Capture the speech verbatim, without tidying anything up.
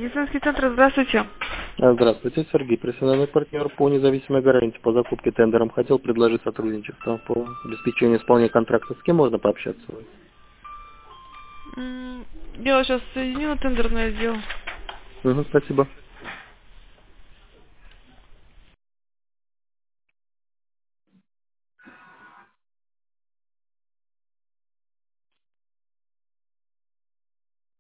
Медицинский центр, здравствуйте. А, Здравствуйте, Сергей, профессиональный партнер по независимой гарантии по закупке тендером. Хотел предложить сотрудничество по обеспечению исполнения контракта. С кем можно пообщаться? М, Я вас сейчас соединю на тендерный отдел. Угу, спасибо.